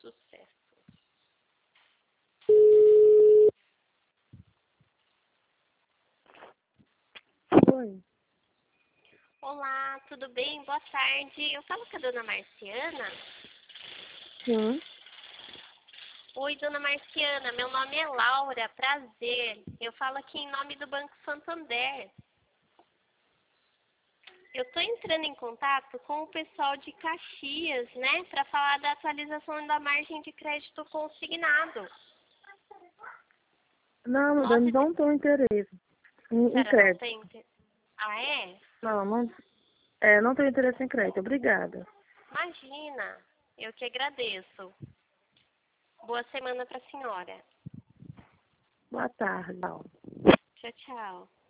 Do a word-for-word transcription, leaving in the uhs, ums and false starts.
sucesso. Oi. Olá, tudo bem? Boa tarde. Eu falo com a dona Marciana. Sim. Oi, dona Marciana, meu nome é Laura, prazer. Eu falo aqui em nome do Banco Santander. Eu estou entrando em contato com o pessoal de Caxias, né, para falar da atualização da margem de crédito consignado. Não, mas eu Nossa, não tenho interesse em, em senhora não crédito. tem... inter- Ah, é? Não, não, é, não tenho interesse em crédito. Obrigada. Imagina, eu que agradeço. Boa semana para a senhora. Boa tarde. Tchau, tchau.